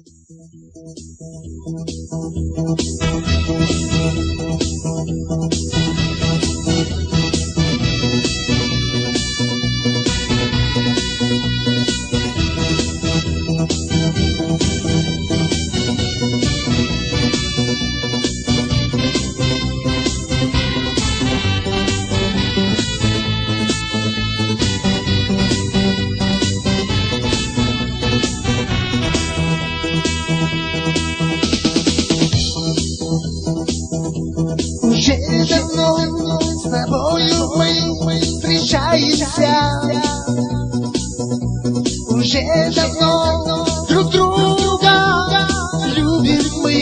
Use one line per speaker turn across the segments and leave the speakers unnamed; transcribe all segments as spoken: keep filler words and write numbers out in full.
Уже давно с тобою мы встречаемся, уже давно друг друга любим мы,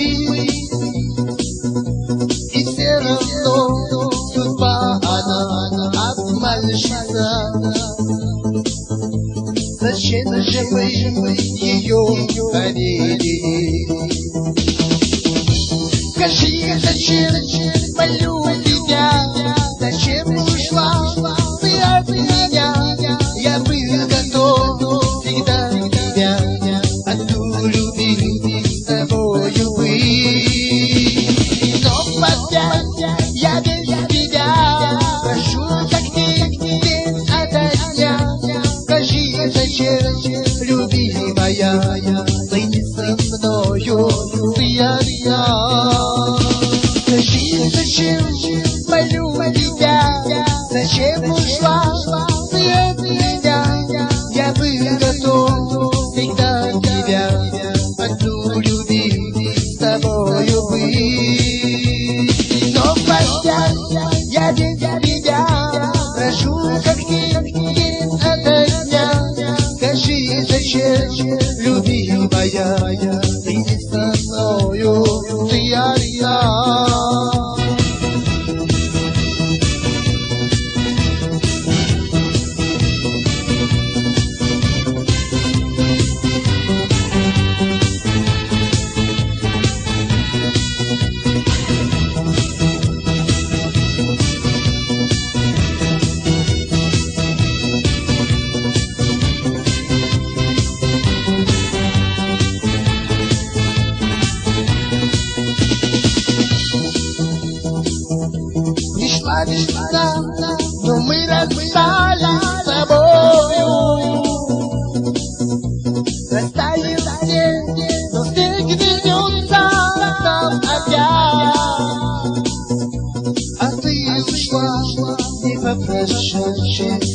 и все равно судьба она обманщица. Зачем же мы ее доверили? Скажи, зачем, молю тебя, зачем ушла ты от меня? Я был готов всегда тебя одну любить, с тобою быть. Но опять я без тебя прошу, как день ото дня. Скажи, зачем, любимая, ты не со мною, ты одна. Скажи, зачем, молю тебя, зачем ушла ты от меня? Я был готов всегда тебя одну любить, с тобою быть. Но опять я без тебя прошу, как день ото дня. Скажи, зачем, любимая,